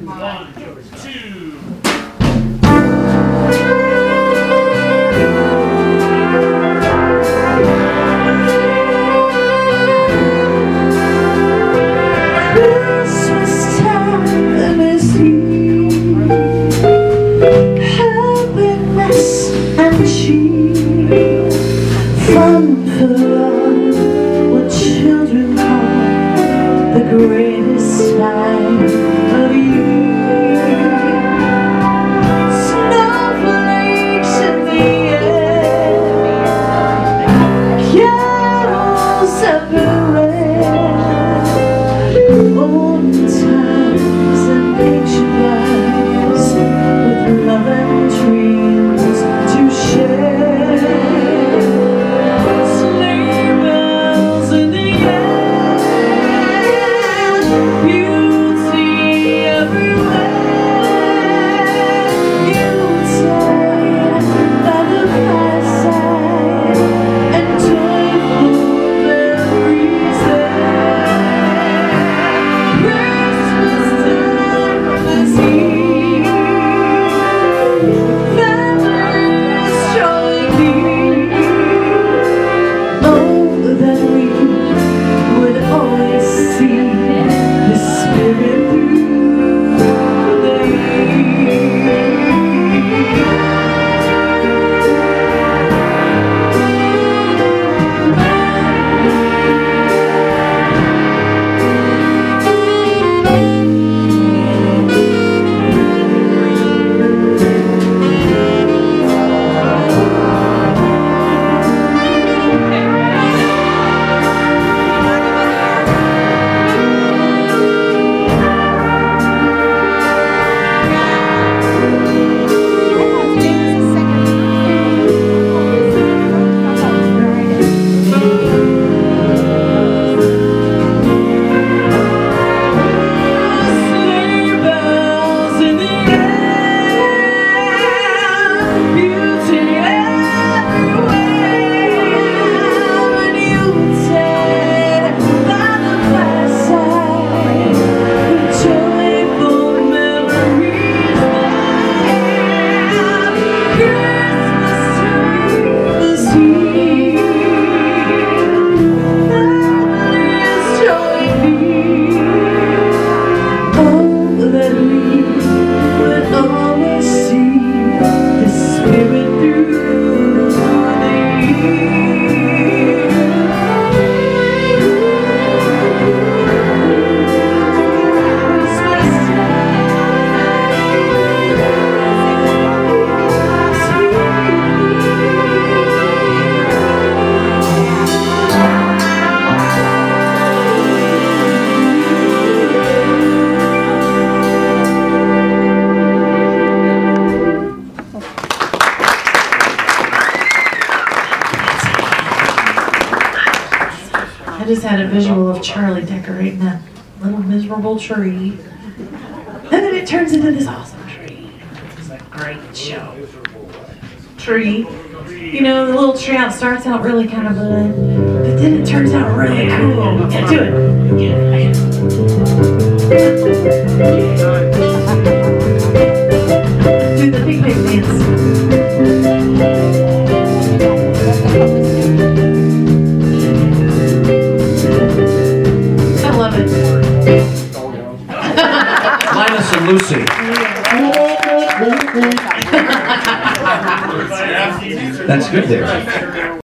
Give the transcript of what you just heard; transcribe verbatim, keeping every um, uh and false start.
One, two. Christmas time is here, happiness and cheer, fun for all what children call the greatest time of year. Snowflakes in the air, carols everywhere, old times and ancient lives with love and dreams to share. Sleigh bells in the air, beauty everywhere, Yuletide by the fireside, and joyful memories there. Christmas time is here, families drawing near. Oh, that we would always see the Spirit through the year. Sleigh bells in the air, beauty everywhere, when Yuletide by the fireside, joyful memories there. Christmas time is here, families drawing near. Oh, that we would always see the Spirit through the year. Christmas I just had a visual of Charlie decorating that little miserable tree, and then it turns into this awesome tree. It's a great show. Tree. You know, the little tree out starts out really kind of good, but then it turns out really cool. Yeah, do it. Yeah. Do the picnic dance. I love it. Linus and Lucy. That's good there.